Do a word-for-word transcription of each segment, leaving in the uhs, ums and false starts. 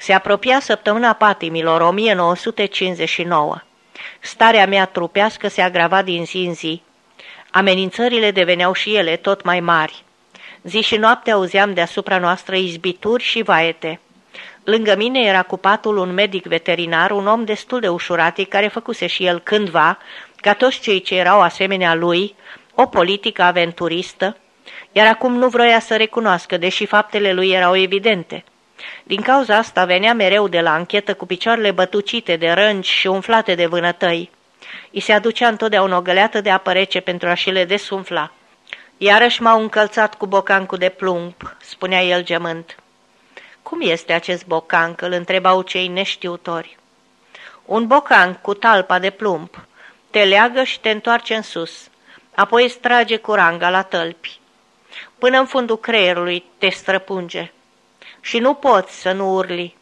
Se apropia săptămâna patimilor o mie nouă sute cincizeci și nouă. Starea mea trupească se agrava din zi în zi. Amenințările deveneau și ele tot mai mari. Zi și noapte auzeam deasupra noastră izbituri și vaete. Lângă mine era cu patul un medic veterinar, un om destul de ușuratic, care făcuse și el cândva, ca toți cei ce erau asemenea lui, o politică aventuristă, iar acum nu vroia să recunoască, deși faptele lui erau evidente. Din cauza asta venea mereu de la anchetă cu picioarele bătucite de rângi și umflate de vânătăi. I se aducea întotdeauna o găleată de apă rece pentru a și le desumfla. Iarăși m-au încălțat cu bocancul de plumb, spunea el gemând. Cum este acest bocanc? Îl întrebau cei neștiutori. Un bocanc cu talpa de plumb. Te leagă și te întoarce în sus. Apoi îți trage curanga la tălpi. Până în fundul creierului te străpunge. Și nu poți să nu urli.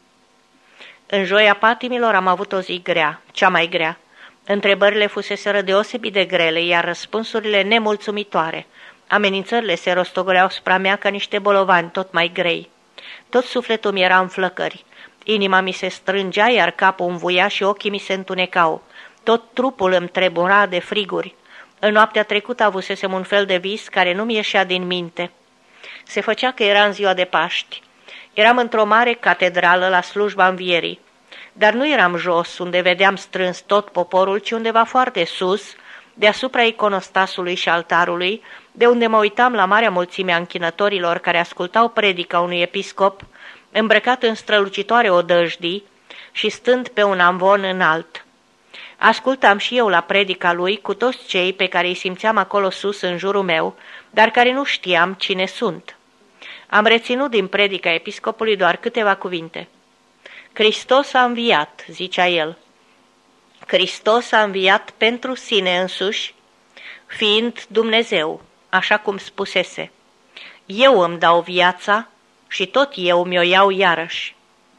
În joia patimilor am avut o zi grea, cea mai grea. Întrebările fuseseră deosebit de grele, iar răspunsurile nemulțumitoare. Amenințările se rostogoleau asupra mea ca niște bolovani tot mai grei. Tot sufletul mi era în flăcări. Inima mi se strângea, iar capul învuia și ochii mi se întunecau. Tot trupul îmi trebura de friguri. În noaptea trecută avusesem un fel de vis care nu mi ieșea din minte. Se făcea că era în ziua de Paști. Eram într-o mare catedrală la slujba învierii. Dar nu eram jos, unde vedeam strâns tot poporul, ci undeva foarte sus, deasupra iconostasului și altarului, de unde mă uitam la marea mulțime a închinătorilor care ascultau predica unui episcop, îmbrăcat în strălucitoare odăjdii și stând pe un amvon înalt. Ascultam și eu la predica lui cu toți cei pe care îi simțeam acolo sus în jurul meu, dar care nu știam cine sunt. Am reținut din predica episcopului doar câteva cuvinte. Hristos a înviat, zicea el. Hristos a înviat pentru sine însuși, fiind Dumnezeu, așa cum spusese. Eu îmi dau viața și tot eu mi-o iau iarăși.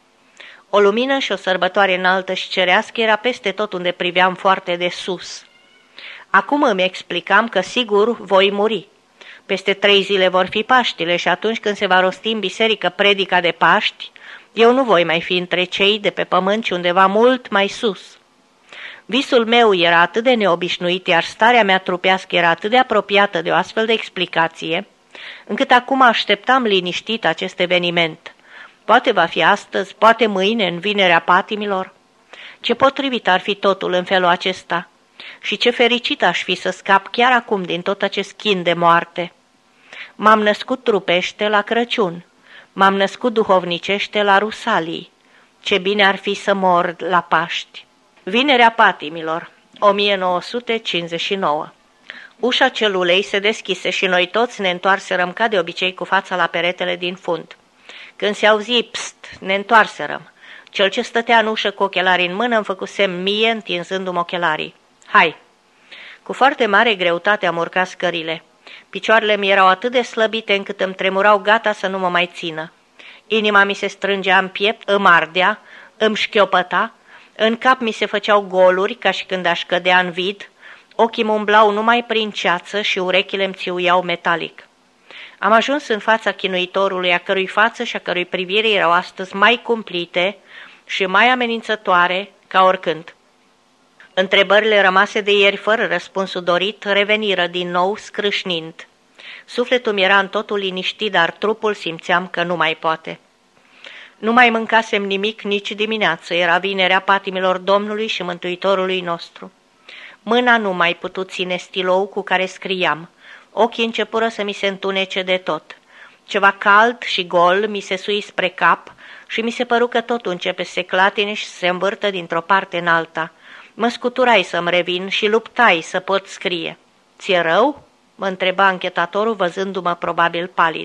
O lumină și o sărbătoare înaltă și cerească era peste tot unde priveam foarte de sus. Acum îmi explicam că sigur voi muri. Peste trei zile vor fi Paștile și atunci când se va rosti în biserică predica de Paști, eu nu voi mai fi între cei de pe pământ, ci undeva mult mai sus. Visul meu era atât de neobișnuit, iar starea mea trupească era atât de apropiată de o astfel de explicație, încât acum așteptam liniștit acest eveniment. Poate va fi astăzi, poate mâine, în vinerea patimilor. Ce potrivit ar fi totul în felul acesta și ce fericit aș fi să scap chiar acum din tot acest chin de moarte. M-am născut trupește la Crăciun, m-am născut duhovnicește la Rusalii. Ce bine ar fi să mor la Paști. Vinerea patimilor, o mie nouă sute cincizeci și nouă. Ușa celulei se deschise și noi toți ne întoarserăm ca de obicei cu fața la peretele din fund. Când se auzi pst, ne întoarserăm. Cel ce stătea în ușă cu ochelarii în mână îmi făcuse mie întinzându-mi ochelarii. Hai! Cu foarte mare greutate am urcat scările. Picioarele mi erau atât de slăbite încât îmi tremurau gata să nu mă mai țină. Inima mi se strângea în piept, îmi ardea, îmi șchiopăta, în cap mi se făceau goluri ca și când aș cădea în vid, ochii mă umblau numai prin ceață și urechile îmi țiuiau metalic. Am ajuns în fața chinuitorului, a cărui față și a cărui privire erau astăzi mai cumplite și mai amenințătoare ca oricând. Întrebările rămase de ieri fără răspunsul dorit reveniră din nou scrâșnind. Sufletul mi era în totul liniștit, dar trupul simțeam că nu mai poate. Nu mai mâncasem nimic nici dimineață, era vinerea patimilor Domnului și Mântuitorului nostru. Mâna nu mai putut ține stilou cu care scriam. Ochii începură să mi se întunece de tot. Ceva cald și gol mi se sui spre cap și mi se păru că totul începe să se clatine și să se învârtă dintr-o parte în alta. Mă scuturai să-mi revin și luptai să pot scrie. Ți-e rău? Mă întreba anchetatorul văzându-mă probabil palid.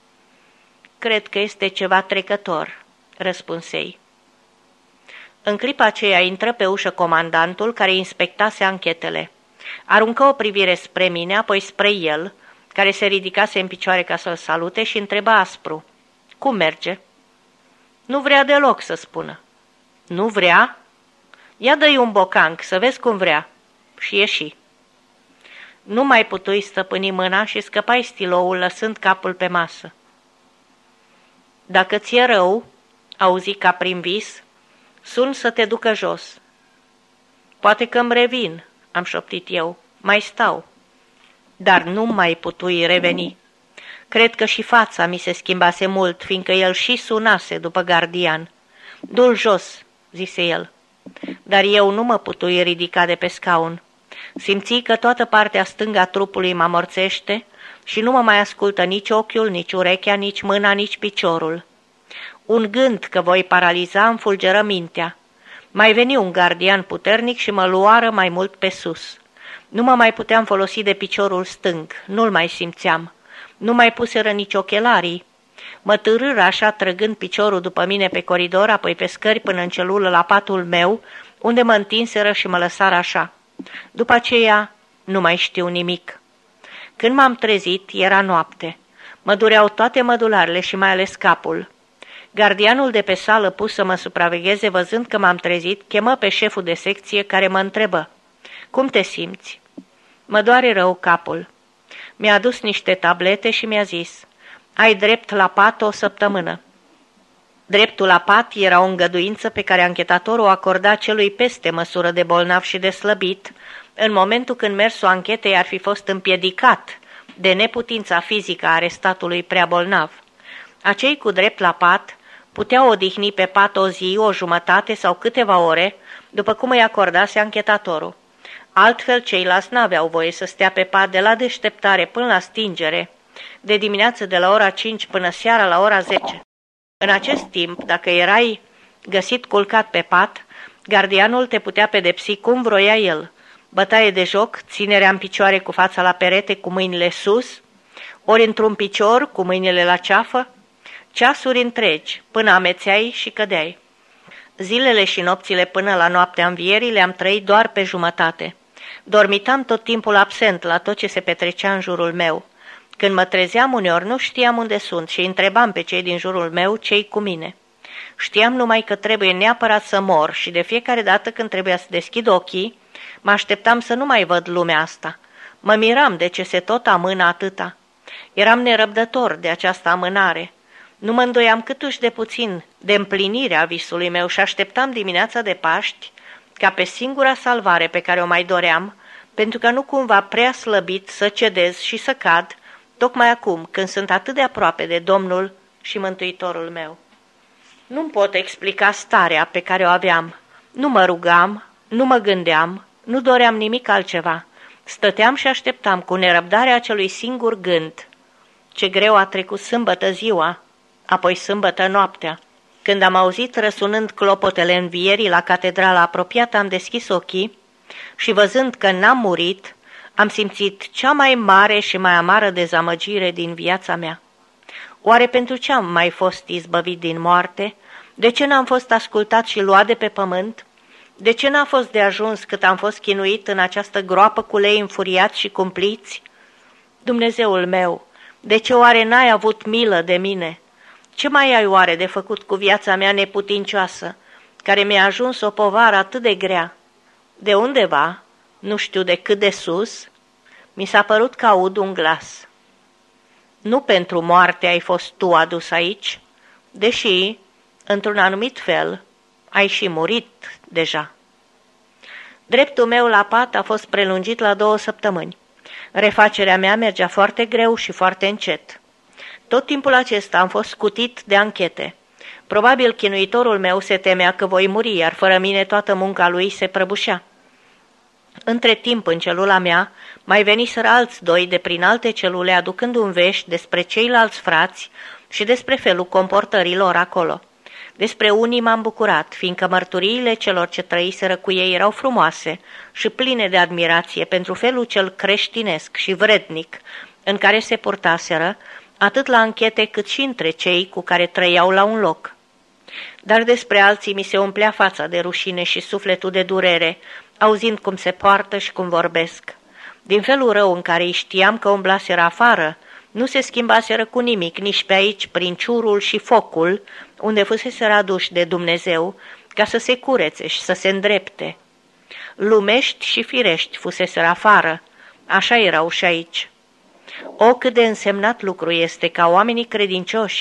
Cred că este ceva trecător, răspunsei. În clipa aceea intră pe ușă comandantul care inspectase anchetele. Aruncă o privire spre mine, apoi spre el, care se ridicase în picioare ca să-l salute și întreba aspru. Cum merge? Nu vrea deloc să spună. Nu vrea? Ia dă-i un bocanc, să vezi cum vrea. Și ieși. Nu mai putui stăpâni mâna și scăpai stiloul lăsând capul pe masă. Dacă ți-e rău, auzi ca prin vis, sun să te ducă jos. Poate că-mi revin, am șoptit eu, mai stau. Dar nu mai putui reveni. Cred că și fața mi se schimbase mult, fiindcă el și sunase după gardian. Du-l jos, zise el. Dar eu nu mă putui ridica de pe scaun. Simți că toată partea stângă a trupului mă amorțește și nu mă mai ascultă nici ochiul, nici urechea, nici mâna, nici piciorul. Un gând că voi paraliza îmi fulgeră mintea. Mai veni un gardian puternic și mă luară mai mult pe sus. Nu mă mai puteam folosi de piciorul stâng, nu-l mai simțeam. Nu mai puseră nici ochelarii. Mă târâră așa trăgând piciorul după mine pe coridor, apoi pe scări până în celulă la patul meu, unde mă întinseră și mă lăsară așa. După aceea nu mai știu nimic. Când m-am trezit, era noapte. Mă dureau toate mădularele și mai ales capul. Gardianul de pe sală pus să mă supravegheze, văzând că m-am trezit, chemă pe șeful de secție, care mă întrebă: Cum te simți? Mă doare rău capul. Mi-a adus niște tablete și mi-a zis: Ai drept la pat o săptămână. Dreptul la pat era o îngăduință pe care anchetatorul o acorda celui peste măsură de bolnav și de slăbit, în momentul când mersul anchetei ar fi fost împiedicat de neputința fizică a arestatului prea bolnav. Acei cu drept la pat puteau odihni pe pat o zi, o jumătate sau câteva ore, după cum îi acordase anchetatorul. Altfel, ceilalți n-aveau voie să stea pe pat de la deșteptare până la stingere, de dimineață de la ora cinci până seara la ora zece. În acest timp, dacă erai găsit culcat pe pat, gardianul te putea pedepsi cum vroia el: bătaie de joc, ținerea în picioare cu fața la perete cu mâinile sus, ori într-un picior cu mâinile la ceafă, ceasuri întregi, până amețeai și cădeai. Zilele și nopțile până la noaptea învierii le-am trăit doar pe jumătate. Dormitam tot timpul absent la tot ce se petrecea în jurul meu. Când mă trezeam uneori nu știam unde sunt și întrebam pe cei din jurul meu ce-i cu mine. Știam numai că trebuie neapărat să mor și de fiecare dată când trebuia să deschid ochii, mă așteptam să nu mai văd lumea asta. Mă miram de ce se tot amână atâta. Eram nerăbdător de această amânare. Nu mă îndoiam câtuși de puțin de împlinirea visului meu și așteptam dimineața de Paști ca pe singura salvare pe care o mai doream, pentru că nu cumva prea slăbit să cedez și să cad, tocmai acum când sunt atât de aproape de Domnul și Mântuitorul meu. Nu-mi pot explica starea pe care o aveam. Nu mă rugam, nu mă gândeam, nu doream nimic altceva. Stăteam și așteptam cu nerăbdare acelui singur gând. Ce greu a trecut sâmbătă ziua, apoi sâmbătă noaptea. Când am auzit răsunând clopotele învierii la catedrala apropiată, am deschis ochii și văzând că n-am murit, am simțit cea mai mare și mai amară dezamăgire din viața mea. Oare pentru ce am mai fost izbăvit din moarte? De ce n-am fost ascultat și luat de pe pământ? De ce n-a fost de ajuns cât am fost chinuit în această groapă cu lei înfuriați și cumpliți? Dumnezeul meu, de ce oare n-ai avut milă de mine? Ce mai ai oare de făcut cu viața mea neputincioasă, care mi-a ajuns o povară atât de grea? De undeva, nu știu de cât de sus, mi s-a părut că aud un glas. Nu pentru moarte ai fost tu adus aici, deși, într-un anumit fel, ai și murit deja. Dreptul meu la pat a fost prelungit la două săptămâni. Refacerea mea mergea foarte greu și foarte încet. Tot timpul acesta am fost scutit de anchete. Probabil chinuitorul meu se temea că voi muri, iar fără mine toată munca lui se prăbușea. Între timp, în celula mea, mai veniseră alți doi de prin alte celule, aducând un vești despre ceilalți frați și despre felul comportării lor acolo. Despre unii m-am bucurat, fiindcă mărturiile celor ce trăiseră cu ei erau frumoase și pline de admirație pentru felul cel creștinesc și vrednic în care se purtaseră, atât la anchete cât și între cei cu care trăiau la un loc. Dar despre alții mi se umplea fața de rușine și sufletul de durere, auzind cum se poartă și cum vorbesc. Din felul rău în care îi știam că umblaseră afară, nu se schimbaseră cu nimic, nici pe aici, prin ciurul și focul, unde fuseseră aduși de Dumnezeu, ca să se curețe și să se îndrepte. Lumești și firești fuseseră afară, așa erau și aici. O, cât de însemnat lucru este ca oamenii credincioși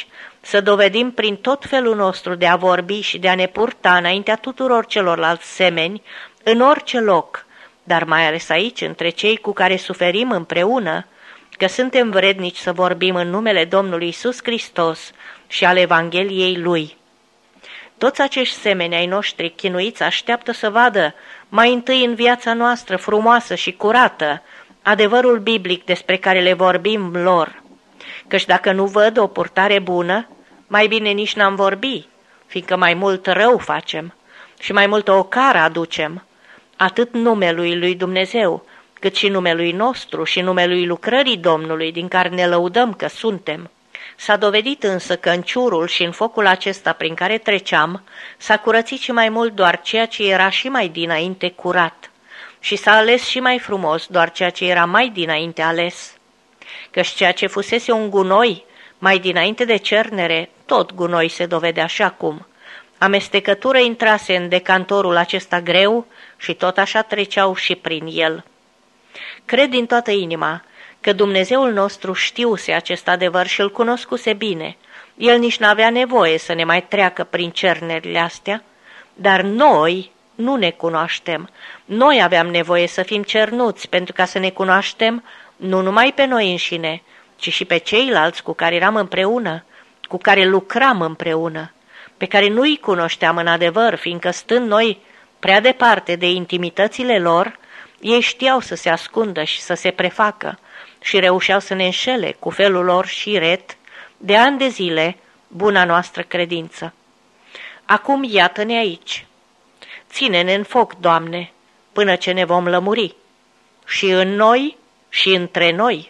să dovedim prin tot felul nostru de a vorbi și de a ne purta înaintea tuturor celorlalți semeni, în orice loc, dar mai ales aici, între cei cu care suferim împreună, că suntem vrednici să vorbim în numele Domnului Iisus Hristos și al Evangheliei Lui. Toți acești semeni ai noștri chinuiți așteaptă să vadă mai întâi în viața noastră frumoasă și curată adevărul biblic despre care le vorbim lor, căci dacă nu văd o purtare bună, mai bine nici n-am vorbi, fiindcă mai mult rău facem și mai multă ocară aducem, atât numelui lui Dumnezeu, cât și numelui nostru și numelui lucrării Domnului, din care ne lăudăm că suntem. S-a dovedit însă că în ciurul și în focul acesta prin care treceam, s-a curățit și mai mult doar ceea ce era și mai dinainte curat, și s-a ales și mai frumos doar ceea ce era mai dinainte ales. Căci ceea ce fusese un gunoi, mai dinainte de cernere, tot gunoi se dovedea și acum. Amestecătură intrase în decantorul acesta greu și tot așa treceau și prin el. Cred din toată inima că Dumnezeul nostru știuse acest adevăr și îl cunoscuse bine. El nici n-avea nevoie să ne mai treacă prin cernerile astea, dar noi nu ne cunoaștem. Noi aveam nevoie să fim cernuți pentru ca să ne cunoaștem nu numai pe noi înșine, ci și pe ceilalți cu care eram împreună, cu care lucram împreună, pe care nu-i cunoșteam în adevăr, fiindcă stând noi prea departe de intimitățile lor, ei știau să se ascundă și să se prefacă și reușeau să ne înșele cu felul lor șiret de ani de zile buna noastră credință. Acum iată-ne aici. Ține-ne în foc, Doamne, până ce ne vom lămuri, și în noi și între noi.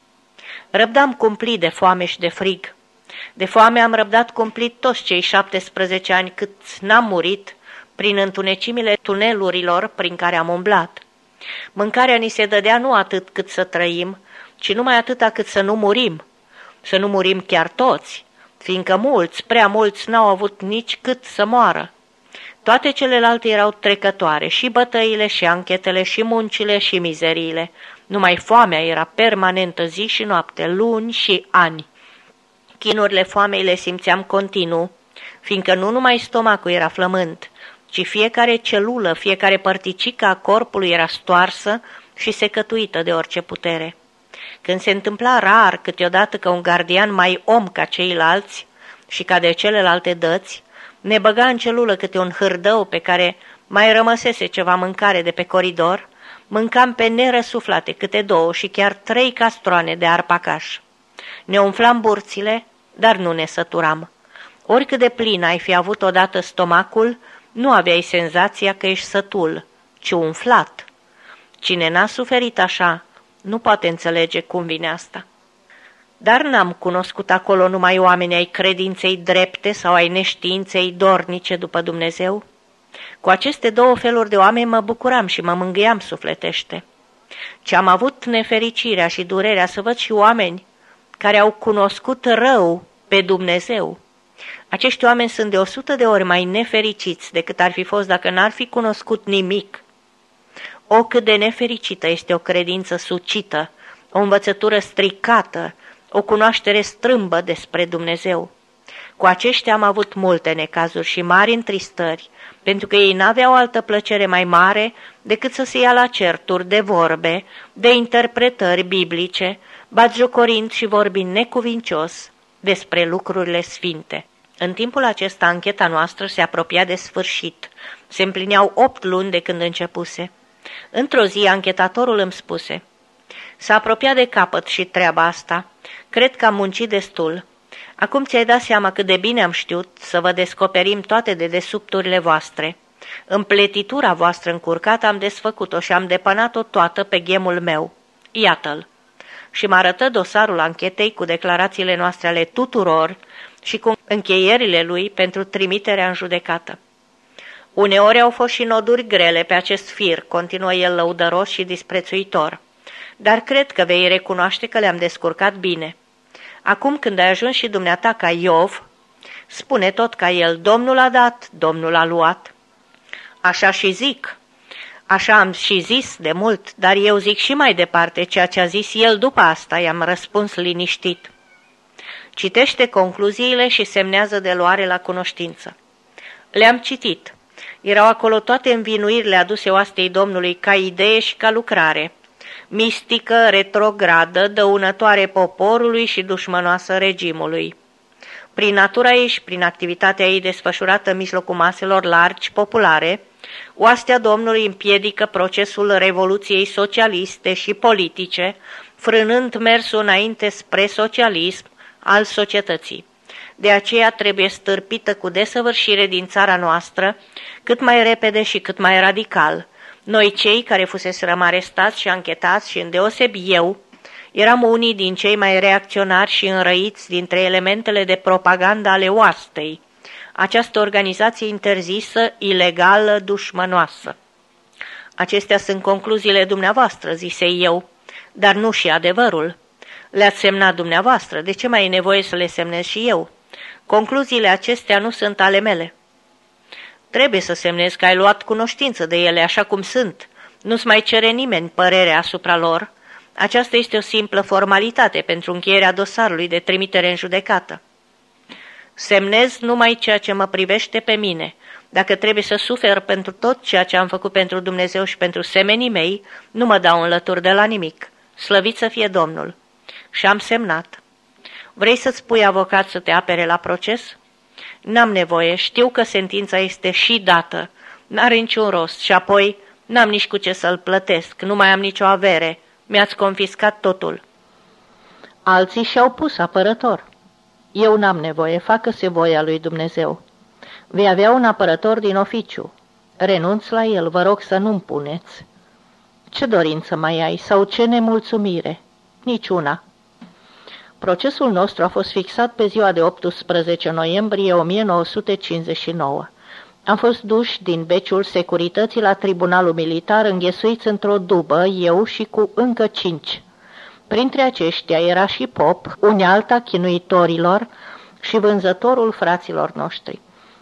Răbdam cumplit de foame și de frig. De foame am răbdat cumplit toți cei șaptesprezece ani cât n-am murit prin întunecimile tunelurilor prin care am umblat. Mâncarea ni se dădea nu atât cât să trăim, ci numai atâta cât să nu murim. Să nu murim chiar toți, fiindcă mulți, prea mulți, n-au avut nici cât să moară. Toate celelalte erau trecătoare, și bătăile, și anchetele, și muncile, și mizeriile. Numai foamea era permanentă zi și noapte, luni și ani. Chinurile foamei le simțeam continuu, fiindcă nu numai stomacul era flământ, ci fiecare celulă, fiecare părticică a corpului era stoarsă și secătuită de orice putere. Când se întâmpla rar câteodată că un gardian mai om ca ceilalți și ca de celelalte dăți, ne băga în celulă câte un hârdău pe care mai rămăsese ceva mâncare de pe coridor, mâncam pe nerăsuflate câte două și chiar trei castroane de arpacaș. Ne umflam burțile, dar nu ne săturam. Oricât de plin ai fi avut odată stomacul, nu aveai senzația că ești sătul, ci umflat. Cine n-a suferit așa, nu poate înțelege cum vine asta. Dar n-am cunoscut acolo numai oameni ai credinței drepte sau ai neștiinței dornice după Dumnezeu. Cu aceste două feluri de oameni mă bucuram și mă mângâiam sufletește. Ce am avut nefericirea și durerea să văd și oameni care au cunoscut rău pe Dumnezeu. Acești oameni sunt de o sută de ori mai nefericiți decât ar fi fost dacă n-ar fi cunoscut nimic. O, cât de nefericită este o credință sucită, o învățătură stricată, o cunoaștere strâmbă despre Dumnezeu. Cu aceștia am avut multe necazuri și mari întristări, pentru că ei n-aveau altă plăcere mai mare decât să se ia la certuri de vorbe, de interpretări biblice, batjocorind și vorbind necuvincios despre lucrurile sfinte. În timpul acesta, ancheta noastră se apropia de sfârșit. Se împlineau opt luni de când începuse. Într-o zi, anchetatorul îmi spuse: s-a apropiat de capăt și treaba asta. Cred că am muncit destul. Acum ți-ai dat seama cât de bine am știut să vă descoperim toate dedesubturile voastre. Împletitura voastră încurcată am desfăcut-o și am depănat-o toată pe ghemul meu. Iată-l. Și mă arătă dosarul anchetei cu declarațiile noastre ale tuturor și cu încheierile lui pentru trimiterea în judecată. Uneori au fost și noduri grele pe acest fir, continuă el lăudăros și disprețuitor, dar cred că vei recunoaște că le-am descurcat bine. Acum când ai ajuns și dumneata ca Iov, spune tot ca el: Domnul a dat, Domnul a luat. Așa și zic, așa am și zis de mult, dar eu zic și mai departe ceea ce a zis el după asta, i-am răspuns liniștit. Citește concluziile și semnează de luare la cunoștință. Le-am citit. Erau acolo toate învinuirile aduse oastei Domnului ca idee și ca lucrare, mistică, retrogradă, dăunătoare poporului și dușmănoasă regimului. Prin natura ei și prin activitatea ei desfășurată în mijlocul maselor largi, populare, oastea Domnului împiedică procesul revoluției socialiste și politice, frânând mersul înainte spre socialism al societății. De aceea trebuie stârpită cu desăvârșire din țara noastră, cât mai repede și cât mai radical. Noi cei care fuseserăm arestați și anchetați și îndeosebi eu, eram unii din cei mai reacționari și înrăiți dintre elementele de propagandă ale oastei, această organizație interzisă, ilegală, dușmănoasă. Acestea sunt concluziile dumneavoastră, zise eu, dar nu și adevărul. Le-ați semnat dumneavoastră, de ce mai e nevoie să le semnez și eu? Concluziile acestea nu sunt ale mele. Trebuie să semnezi că ai luat cunoștință de ele așa cum sunt. Nu-ți mai cere nimeni părerea asupra lor. Aceasta este o simplă formalitate pentru încheierea dosarului de trimitere în judecată. Semnez numai ceea ce mă privește pe mine. Dacă trebuie să sufer pentru tot ceea ce am făcut pentru Dumnezeu și pentru semenii mei, nu mă dau înlături de la nimic. Slăvit să fie Domnul. Și am semnat. Vrei să-ți pui avocat să te apere la proces? N-am nevoie, știu că sentința este și dată. N-are niciun rost și apoi n-am nici cu ce să-l plătesc, nu mai am nicio avere. Mi-ați confiscat totul. Alții și-au pus apărător. Eu n-am nevoie, facă-se voia lui Dumnezeu. Vei avea un apărător din oficiu. Renunț la el, vă rog să nu-mi puneți. Ce dorință mai ai sau ce nemulțumire? Niciuna. Procesul nostru a fost fixat pe ziua de optsprezece noiembrie o mie nouă sute cincizeci și nouă. Am fost duși din beciul securității la tribunalul militar, înghesuiți într-o dubă, eu și cu încă cinci. Printre aceștia era și Pop, unealta chinuitorilor și vânzătorul fraților noștri.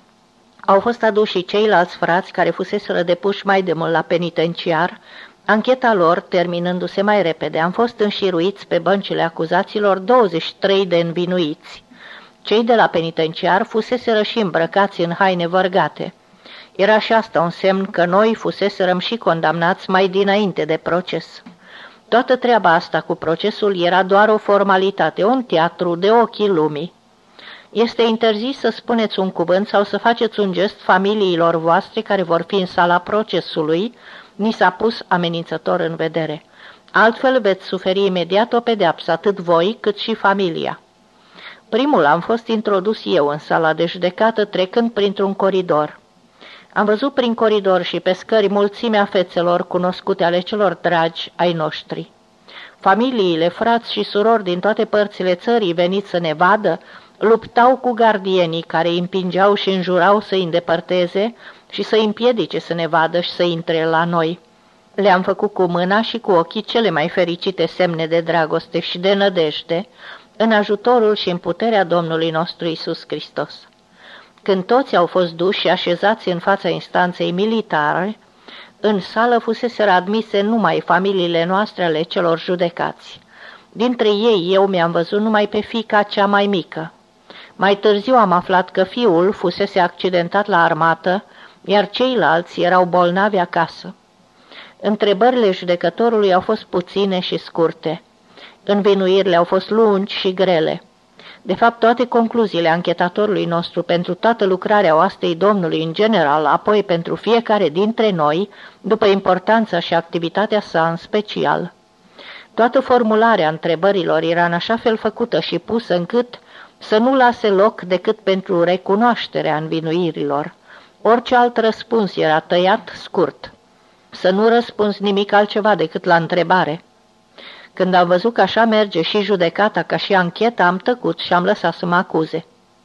Au fost aduși și ceilalți frați care fuseseră depuși mai de mult la penitenciar. Ancheta lor, terminându-se mai repede, am fost înșiruiți pe băncile acuzaților douăzeci și trei de învinuiți. Cei de la penitenciar fuseseră și îmbrăcați în haine vărgate. Era și asta un semn că noi fuseserăm și condamnați mai dinainte de proces. Toată treaba asta cu procesul era doar o formalitate, un teatru de ochii lumii. Este interzis să spuneți un cuvânt sau să faceți un gest familiilor voastre care vor fi în sala procesului, ni s-a pus amenințător în vedere. Altfel veți suferi imediat o pedeapsă, atât voi cât și familia. Primul am fost introdus eu în sala de judecată, trecând printr-un coridor. Am văzut prin coridor și pe scări mulțimea fețelor cunoscute ale celor dragi ai noștri. Familiile, frați și surori din toate părțile țării veniți să ne vadă, luptau cu gardienii care îi împingeau și înjurau să îi îndepărteze și să îi împiedice să ne vadă și să intre la noi. Le-am făcut cu mâna și cu ochii cele mai fericite semne de dragoste și de nădejde, în ajutorul și în puterea Domnului nostru Iisus Hristos. Când toți au fost duși și așezați în fața instanței militare, în sală fuseseră admise numai familiile noastre ale celor judecați. Dintre ei eu mi-am văzut numai pe fiica cea mai mică. Mai târziu am aflat că fiul fusese accidentat la armată, iar ceilalți erau bolnavi acasă. Întrebările judecătorului au fost puține și scurte. Învinuirile au fost lungi și grele. De fapt, toate concluziile anchetatorului nostru pentru toată lucrarea oastei Domnului în general, apoi pentru fiecare dintre noi, după importanța și activitatea sa în special. Toată formularea întrebărilor era în așa fel făcută și pusă încât să nu lase loc decât pentru recunoașterea învinuirilor. Orice alt răspuns era tăiat scurt. Să nu răspunzi nimic altceva decât la întrebare. Când am văzut că așa merge și judecata ca și ancheta, am tăcut și am lăsat să mă acuze.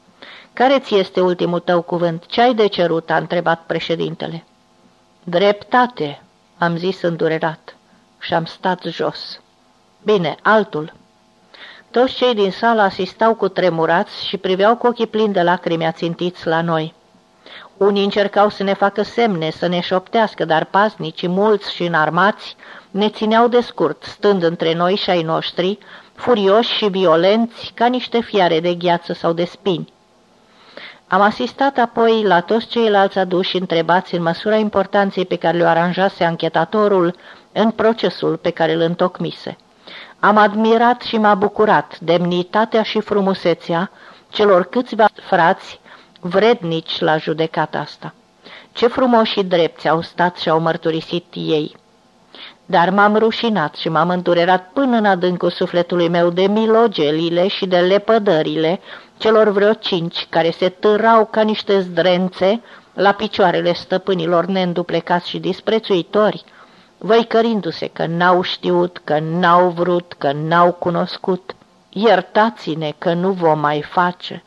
Care ți este ultimul tău cuvânt? Ce ai de cerut?" a întrebat președintele. Dreptate," am zis îndurerat și am stat jos. Bine, altul." Toți cei din sală asistau cu tremurați și priveau cu ochii plini de lacrimi ațintiți la noi. Unii încercau să ne facă semne, să ne șoptească, dar paznicii, mulți și înarmați, ne țineau de scurt, stând între noi și ai noștri, furioși și violenți, ca niște fiare de gheață sau de spini. Am asistat apoi la toți ceilalți aduși întrebați în măsura importanței pe care le-o aranjase anchetatorul în procesul pe care îl întocmise. Am admirat și m-a bucurat demnitatea și frumusețea celor câțiva frați vrednici la judecata asta. Ce frumoși și drepți au stat și au mărturisit ei! Dar m-am rușinat și m-am îndurerat până în adâncul sufletului meu de milogelile și de lepădările celor vreo cinci care se târau ca niște zdrențe la picioarele stăpânilor neînduplecați și disprețuitori, văicărindu-se că n-au știut, că n-au vrut, că n-au cunoscut. Iertați-ne că nu vom mai face.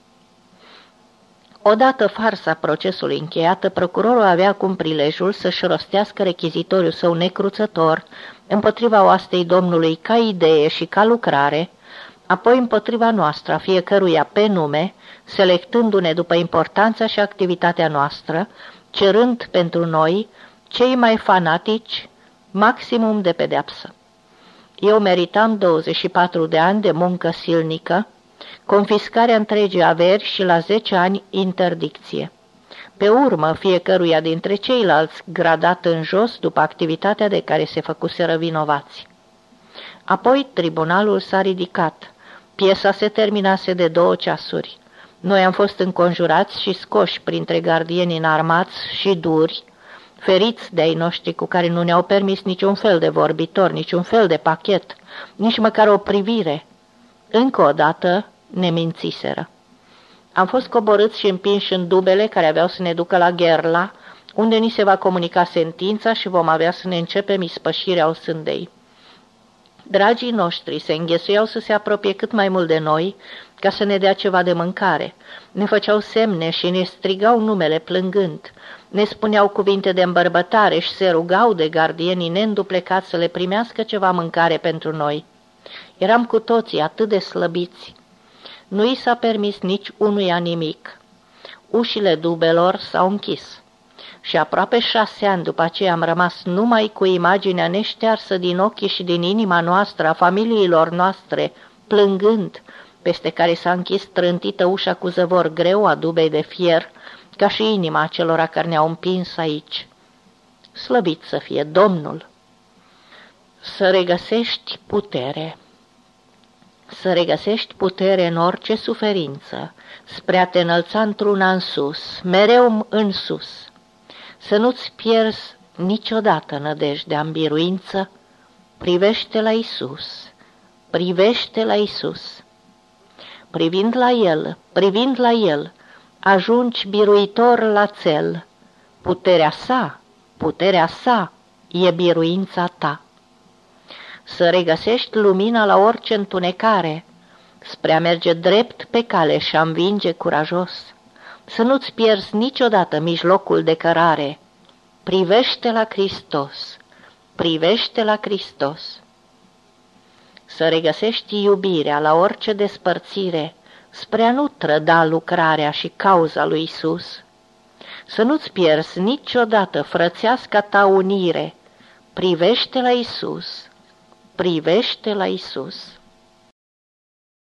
Odată farsa procesului încheiată, procurorul avea acum prilejul să-și rostească rechizitoriul său necruțător împotriva oastei Domnului ca idee și ca lucrare, apoi împotriva noastră, a fiecăruia pe nume, selectându-ne după importanța și activitatea noastră, cerând pentru noi, cei mai fanatici, maximum de pedeapsă. Eu meritam douăzeci și patru de ani de muncă silnică, confiscarea întregii averi și la zece ani interdicție. Pe urmă, fiecăruia dintre ceilalți gradat în jos după activitatea de care se făcuseră vinovați. Apoi tribunalul s-a ridicat. Piesa se terminase de două ceasuri. Noi am fost înconjurați și scoși printre gardieni înarmați și duri, feriți de ai noștri cu care nu ne-au permis niciun fel de vorbitor, niciun fel de pachet, nici măcar o privire. Încă o dată ne mințiseră. Am fost coborâți și împinși în dubele care aveau să ne ducă la Gherla, unde ni se va comunica sentința și vom avea să ne începem ispășirea osândei. Dragii noștri se înghesuiau să se apropie cât mai mult de noi, ca să ne dea ceva de mâncare. Ne făceau semne și ne strigau numele plângând. Ne spuneau cuvinte de îmbărbătare și se rugau de gardienii neînduplecați să le primească ceva mâncare pentru noi. Eram cu toții atât de slăbiți. Nu i s-a permis nici unuia nimic. Ușile dubelor s-au închis. Și aproape șase ani după aceea am rămas numai cu imaginea neștearsă din ochii și din inima noastră, a familiilor noastre, plângând, peste care s-a închis trântită ușa cu zăvor greu a dubei de fier, ca și inima acelora care ne-au împins aici. Slăvit să fie Domnul! Să regăsești putere. Să regăsești putere în orice suferință, spre a te înălța într-una în sus, mereu în sus. Să nu-ți pierzi niciodată nădejdea în biruință, privește la Isus, privește la Isus. Privind la El, privind la El, ajungi biruitor la țel. Puterea sa, puterea sa e biruința ta. Să regăsești lumina la orice întunecare, spre a merge drept pe cale și a învinge curajos. Să nu-ți pierzi niciodată mijlocul de cărare. Privește la Hristos, privește la Hristos. Să regăsești iubirea la orice despărțire, spre a nu trăda lucrarea și cauza lui Isus. Să nu-ți pierzi niciodată frățeasca ta unire. Privește la Isus, privește la Isus.